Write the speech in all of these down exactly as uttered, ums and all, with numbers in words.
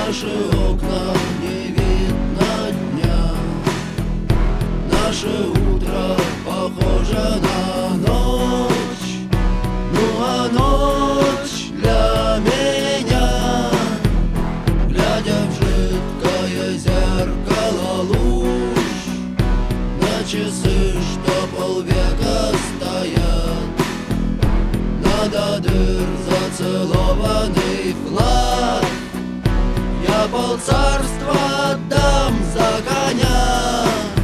наши окна не видно дня, наше утро похоже на ночь. Ну а ночь для меня, глядя в жидкое зеркало луж, на часы, что полвека стоят, надо дыр зацелованный вклад. Я полцарства отдам за коня.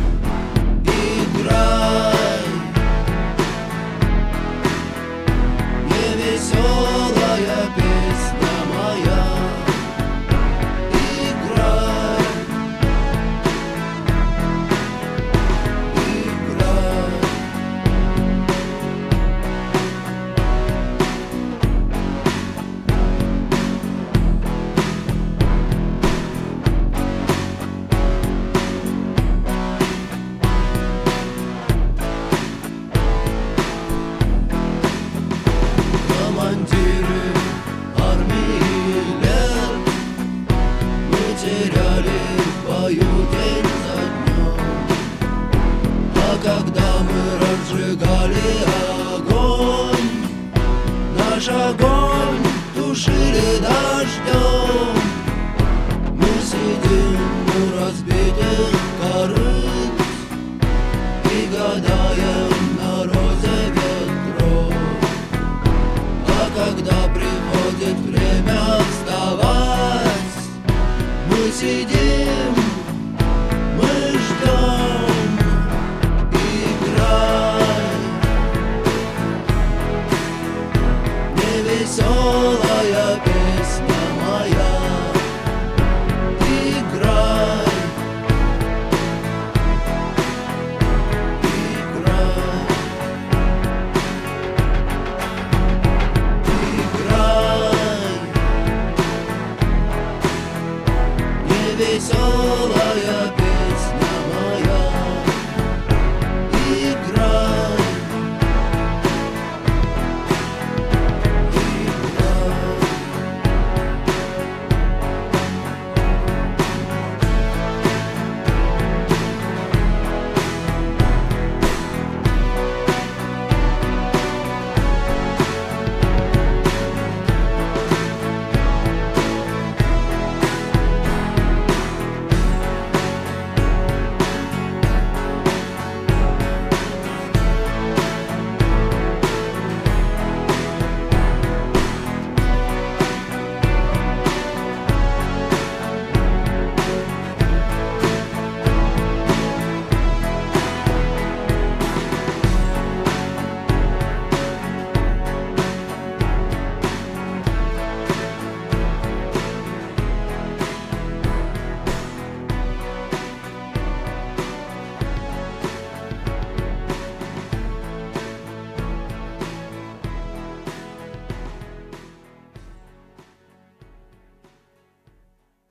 Играй, невеселая песня моя. Играй, играй. Командиры армии лет мы теряли в бою день за днем, а когда мы разжигали огонь, наш огонь тушили дождем. Мы сидим у разбитых корыт и гадаем на розе ветров. Когда приходит время вставать, мы сидим, мы ждем. Играй, невеселая песня моя. Играй, играй. Веселая